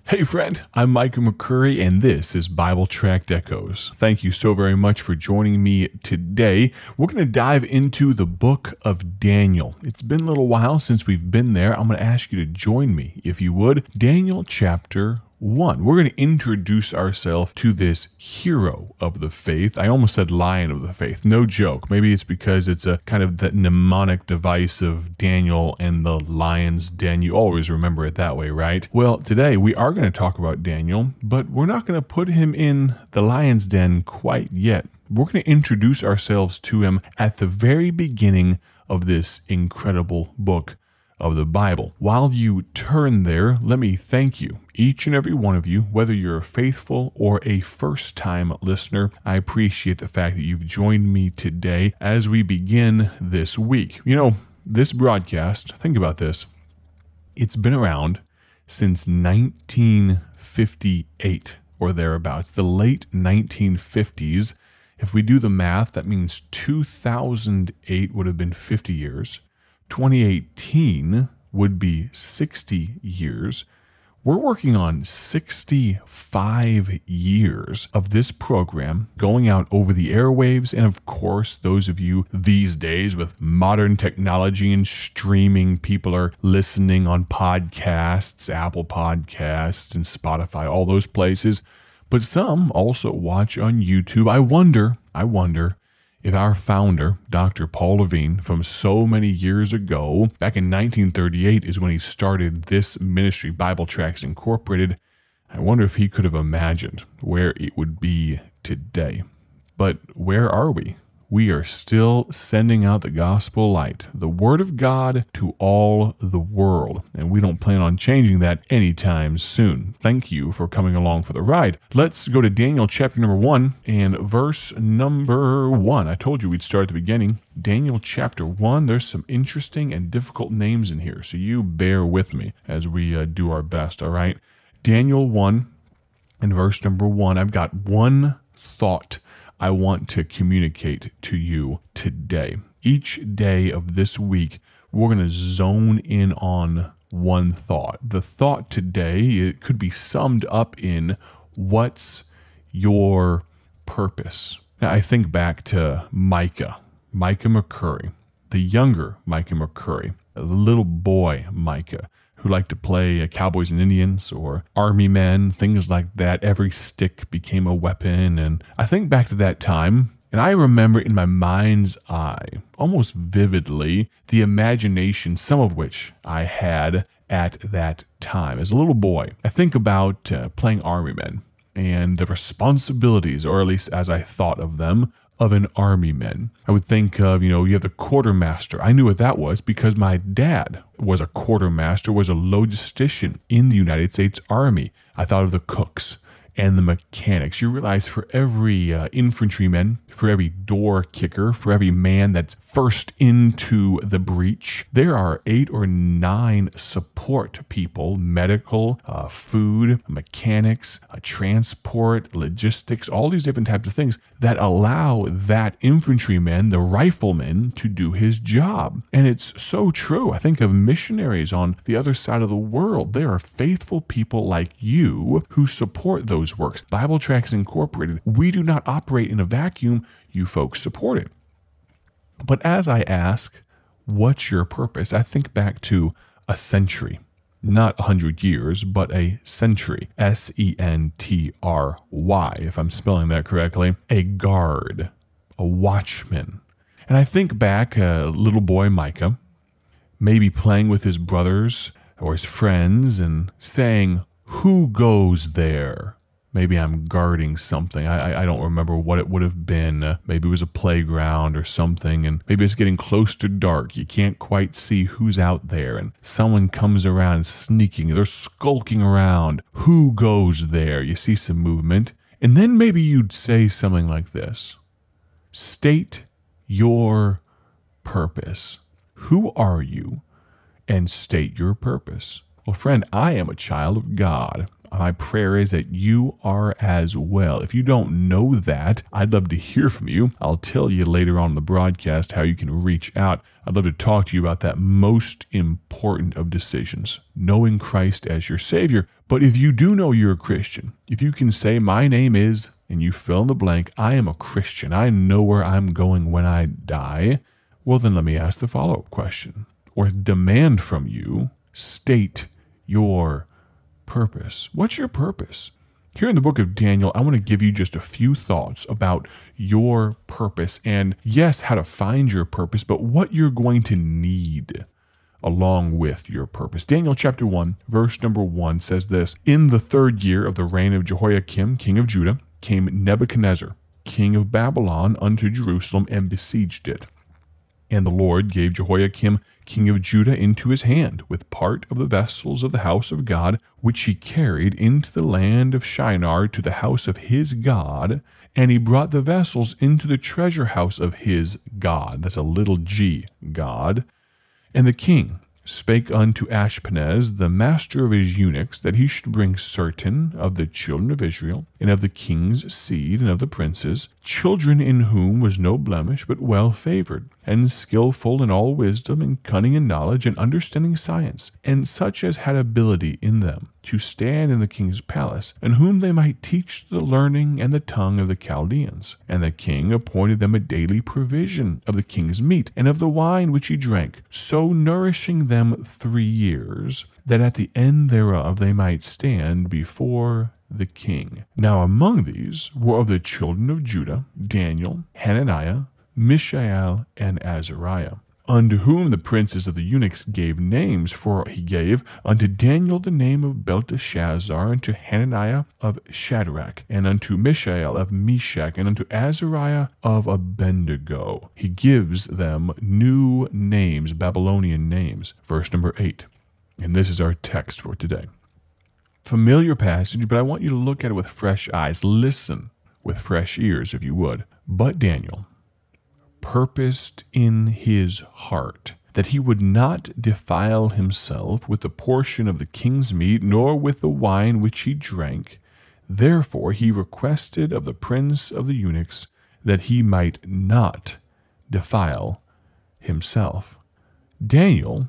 Hey friend, I'm Micah McCurry and this is Bible Tract Echoes. Thank you so very much for joining me today. We're going to dive into the book of Daniel. It's been a little while since we've been there. I'm going to ask you to join me, if you would. Daniel chapter 1. We're going to introduce ourselves to this hero of the faith. I almost said lion of the faith. No joke. Maybe it's because it's a kind of the mnemonic device of Daniel and the lion's den. You always remember it that way, right? Well, today we are going to talk about Daniel, but we're not going to put him in the lion's den quite yet. We're going to introduce ourselves to him at the very beginning of this incredible book of the Bible. While you turn there, let me thank you, each and every one of you, whether you're a faithful or a first-time listener. I appreciate the fact that you've joined me today as we begin this week. You know, this broadcast, think about this, it's been around since 1958 or thereabouts, the late 1950s. If we do the math, that means 2008 would have been 50 years. 2018 would be 60 years. We're working on 65 years of this program going out over the airwaves. And of course, those of you these days with modern technology and streaming, people are listening on podcasts, Apple Podcasts and Spotify, all those places. But some also watch on YouTube. I wonder if our founder, Dr. Paul Levine, from so many years ago, back in 1938 is when he started this ministry, Bible Tracts Incorporated. I wonder if he could have imagined where it would be today. But where are we? We are still sending out the gospel light, the word of God to all the world. And we don't plan on changing that anytime soon. Thank you for coming along for the ride. Let's go to Daniel chapter number 1 and verse number 1. I told you we'd start at the beginning. Daniel chapter 1, there's some interesting and difficult names in here, so you bear with me as we do our best, all right? Daniel 1 and verse number 1, I've got one thought I want to communicate to you today. Each day of this week, we're going to zone in on one thought. The thought today, it could be summed up in, what's your purpose? Now, I think back to Micah McCurry, the younger Micah McCurry, the little boy Micah, who liked to play Cowboys and Indians or Army men, things like that. Every stick became a weapon. And I think back to that time, and I remember in my mind's eye, almost vividly, the imagination, some of which I had at that time. As a little boy, I think about playing Army men and the responsibilities, or at least as I thought of them, of an army man. I would think of, you have the quartermaster. I knew what that was because my dad was a quartermaster, was a logistician in the United States Army. I thought of the cooks and the mechanics. You realize for every infantryman, for every door kicker, for every man that's first into the breach, there are 8 or 9 support people, medical, food, mechanics, transport, logistics, all these different types of things that allow that infantryman, the rifleman, to do his job. And it's so true. I think of missionaries on the other side of the world. There are faithful people like you who support those works. Bible Tracts Incorporated, we do not operate in a vacuum. You folks support it. But as I ask, what's your purpose? I think back to a century, not 100 years, but a century, Sentry, if I'm spelling that correctly, a guard, a watchman. And I think back, little boy Micah, maybe playing with his brothers or his friends and saying, "Who goes there?" Maybe I'm guarding something. I don't remember what it would have been. Maybe it was a playground or something, and maybe it's getting close to dark. You can't quite see who's out there, and someone comes around sneaking. They're skulking around. Who goes there? You see some movement, and then maybe you'd say something like this. State your purpose. Who are you? And state your purpose. Well, friend, I am a child of God. My prayer is that you are as well. If you don't know that, I'd love to hear from you. I'll tell you later on in the broadcast how you can reach out. I'd love to talk to you about that most important of decisions, knowing Christ as your Savior. But if you do know you're a Christian, if you can say, my name is, and you fill in the blank, I am a Christian, I know where I'm going when I die, well, then let me ask the follow-up question, or demand from you, state your purpose. What's your purpose? Here in the book of Daniel, I want to give you just a few thoughts about your purpose and, yes, how to find your purpose, but what you're going to need along with your purpose. Daniel chapter 1, verse number 1 says this, In the 3rd year of the reign of Jehoiakim, king of Judah, came Nebuchadnezzar, king of Babylon, unto Jerusalem and besieged it. And the Lord gave Jehoiakim, king of Judah, into his hand, with part of the vessels of the house of God, which he carried into the land of Shinar to the house of his God, and he brought the vessels into the treasure house of his God. That's a little g, God. And the king spake unto Ashpenaz, the master of his eunuchs, that he should bring certain of the children of Israel, and of the king's seed, and of the princes, children in whom was no blemish, but well favored, and skillful in all wisdom, and cunning in knowledge, and understanding science, and such as had ability in them to stand in the king's palace, and whom they might teach the learning and the tongue of the Chaldeans. And the king appointed them a daily provision of the king's meat, and of the wine which he drank, so nourishing them 3 years, that at the end thereof they might stand before the king. Now among these were of the children of Judah, Daniel, Hananiah, Mishael, and Azariah, unto whom the princes of the eunuchs gave names, for he gave unto Daniel the name of Belteshazzar, unto Hananiah of Shadrach, and unto Mishael of Meshach, and unto Azariah of Abednego. He gives them new names, Babylonian names. Verse number 8. And this is our text for today. Familiar passage, but I want you to look at it with fresh eyes. Listen with fresh ears, if you would. But Daniel purposed in his heart that he would not defile himself with the portion of the king's meat, nor with the wine which he drank. Therefore he requested of the prince of the eunuchs that he might not defile himself. Daniel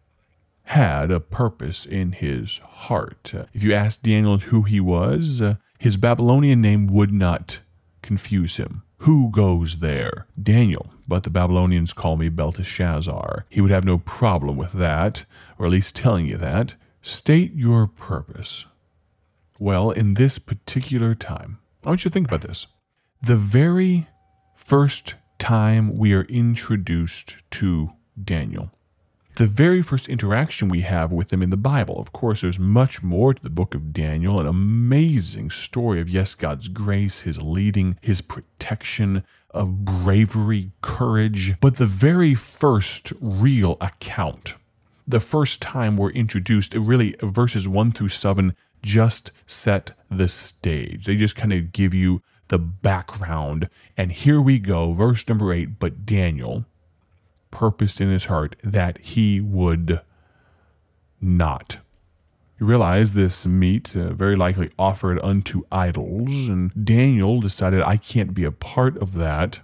had a purpose in his heart. If you ask Daniel who he was, his Babylonian name would not confuse him. Who goes there? Daniel, but the Babylonians call me Belteshazzar. He would have no problem with that, or at least telling you that. State your purpose. Well, in this particular time, I want you to think about this. The very first time we are introduced to Daniel, the very first interaction we have with him in the Bible. Of course, there's much more to the book of Daniel, an amazing story of, yes, God's grace, his leading, his protection, of bravery, courage. But the very first real account, the first time we're introduced, really verses 1 through 7 just set the stage. They just kind of give you the background. And here we go, verse number 8, but Daniel purposed in his heart that he would not. You realize this meat very likely offered unto idols, and Daniel decided, I can't be a part of that.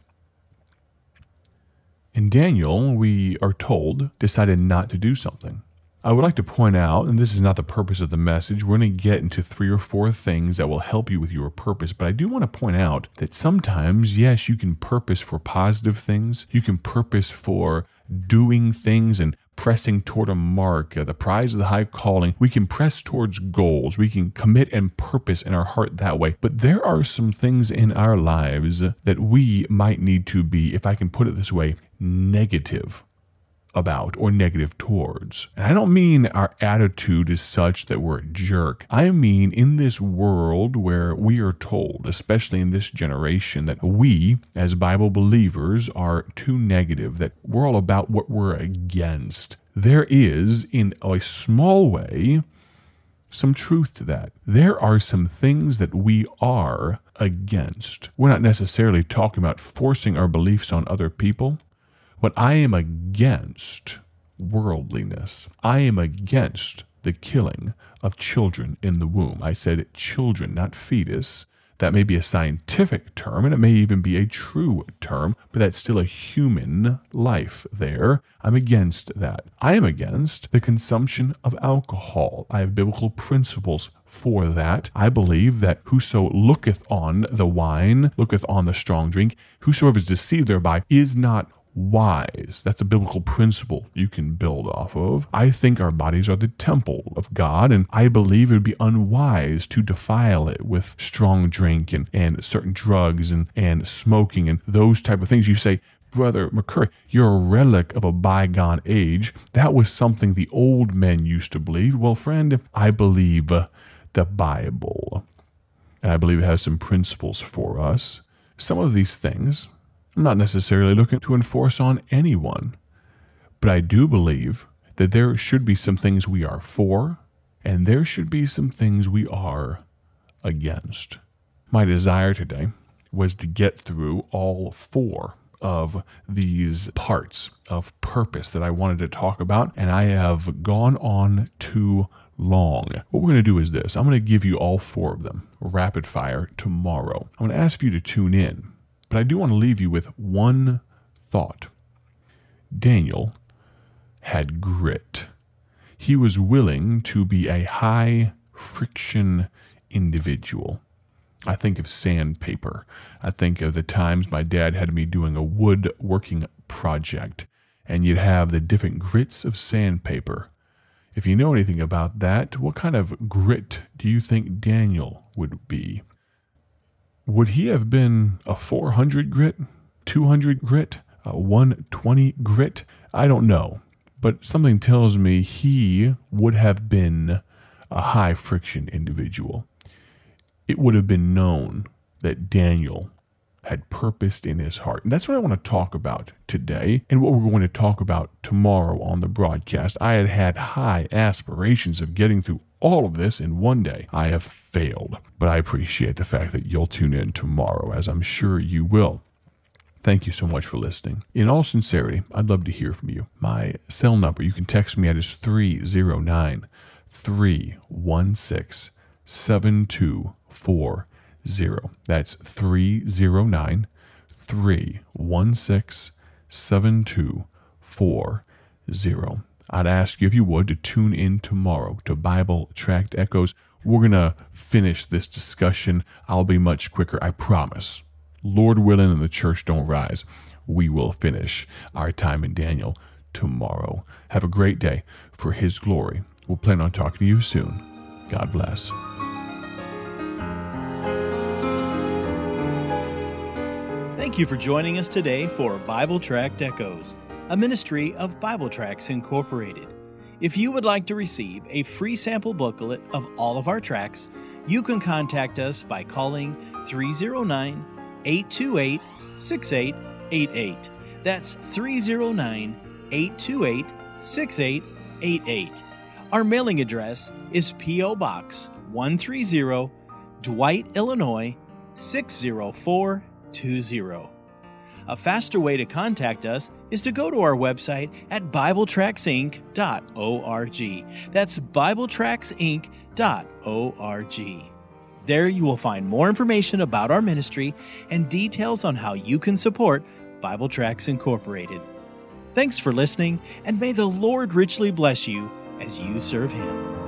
And Daniel, we are told, decided not to do something. I would like to point out, and this is not the purpose of the message, we're going to get into 3 or 4 things that will help you with your purpose, but I do want to point out that sometimes, yes, you can purpose for positive things. You can purpose for doing things and pressing toward a mark, the prize of the high calling. We can press towards goals. We can commit and purpose in our heart that way. But there are some things in our lives that we might need to be, if I can put it this way, negative about or negative towards. And I don't mean our attitude is such that we're a jerk. I mean in this world where we are told, especially in this generation, that we as Bible believers are too negative, that we're all about what we're against. There is, in a small way, some truth to that. There are some things that we are against. We're not necessarily talking about forcing our beliefs on other people. But I am against worldliness. I am against the the killing of children in the womb. I said children, not fetus. That may be a scientific term, and it may even be a true term, but that's still a human life there. I'm against that. I am against the consumption of alcohol. I have biblical principles for that. I believe that whoso looketh on the wine, looketh on the strong drink, whosoever is deceived thereby is not wise. That's a biblical principle you can build off of. I think our bodies are the temple of God, and I believe it would be unwise to defile it with strong drink and certain drugs and smoking and those type of things. You say, Brother McCurry, you're a relic of a bygone age. That was something the old men used to believe. Well, friend, I believe the Bible, and I believe it has some principles for us. Some of these things I'm not necessarily looking to enforce on anyone, but I do believe that there should be some things we are for, and there should be some things we are against. My desire today was to get through all 4 of these parts of purpose that I wanted to talk about, and I have gone on too long. What we're going to do is this. I'm going to give you all 4 of them rapid fire tomorrow. I'm going to ask you to tune in. But I do want to leave you with one thought. Daniel had grit. He was willing to be a high friction individual. I think of sandpaper. I think of the times my dad had me doing a woodworking project, and you'd have the different grits of sandpaper. If you know anything about that, what kind of grit do you think Daniel would be? Would he have been a 400 grit, 200 grit, a 120 grit? I don't know, but something tells me he would have been a high friction individual. It would have been known that Daniel had purposed in his heart. And that's what I want to talk about today and what we're going to talk about tomorrow on the broadcast. I had high aspirations of getting through all of this in one day. I have failed, but I appreciate the fact that you'll tune in tomorrow, as I'm sure you will. Thank you so much for listening. In all sincerity, I'd love to hear from you. My cell number, you can text me at is 309-316-7240. That's 309-316-7240. I'd ask you, if you would, to tune in tomorrow to Bible Tract Echoes. We're going to finish this discussion. I'll be much quicker, I promise. Lord willing and the church don't rise, we will finish our time in Daniel tomorrow. Have a great day for His glory. We'll plan on talking to you soon. God bless. Thank you for joining us today for Bible Tract Echoes, a ministry of Bible Tracts Incorporated. If you would like to receive a free sample booklet of all of our tracts, you can contact us by calling 309-828-6888. That's 309-828-6888. Our mailing address is P.O. Box 130, Dwight, Illinois 60420. A faster way to contact us is to go to our website at BibleTractsInc.org. That's BibleTractsInc.org. There you will find more information about our ministry and details on how you can support Bible Tracts Incorporated. Thanks for listening, and may the Lord richly bless you as you serve Him.